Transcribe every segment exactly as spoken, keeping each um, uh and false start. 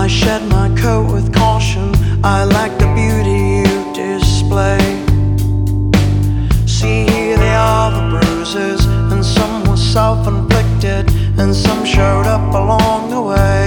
I shed my coat with caution. I lack the beauty you display. See, here they are, the bruises, and some were self-inflicted, and some showed up along the way.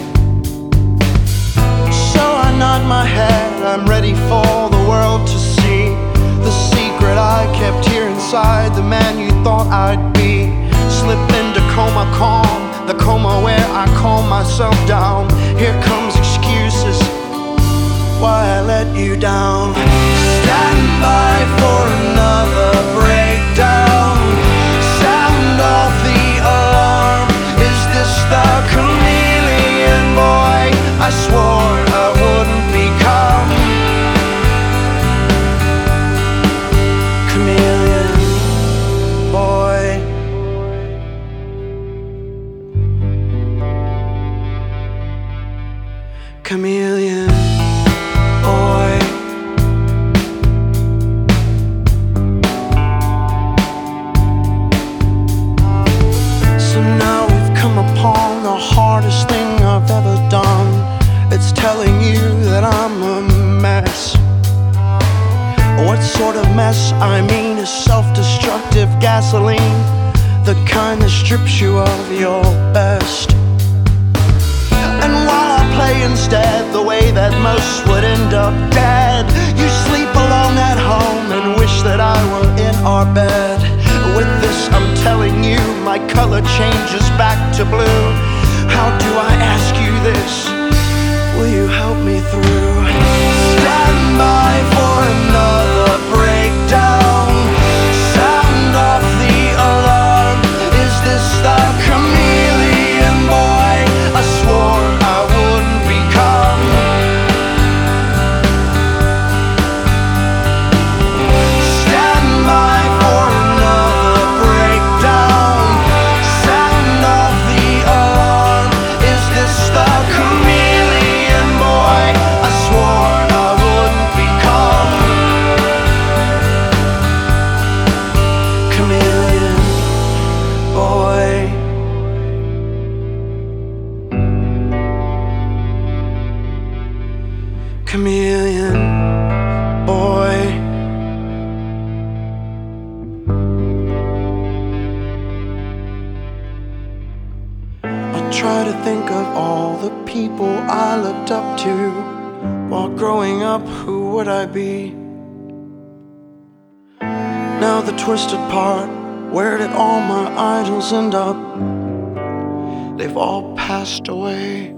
So I nod my head, I'm ready for the world to see the secret I kept here inside, the man you thought I'd be. Slip into coma calm, the coma where I calm myself down. Here comes excuses why I let you down. Stand by for another breakdown. Sound off the alarm. Is this the chameleon boy I swore I wouldn't become? Chameleon boy. Chameleon boy. So now we've come upon the hardest thing I've ever done. It's telling you that I'm a mess. What sort of mess I mean is self-destructive gasoline, the kind that strips you of your best. And while I play instead the way that most would end up dead, you sleep alone at home and wish that I were in our bed. With this I'm telling you, my color changes back to blue. How do I ask you this? Will you help me through? Stand by for another breakdown. Sound off the alarm. Is this the chameleon boy I swore I wouldn't become? Stand by for another breakdown. Sound off the alarm. Is this the chameleon boy I swore I wouldn't become? Chameleon boy. Chameleon boy. I try to think of all the people I looked up to while growing up. Who would I be? Now the twisted part, where did all my idols end up? They've all passed away.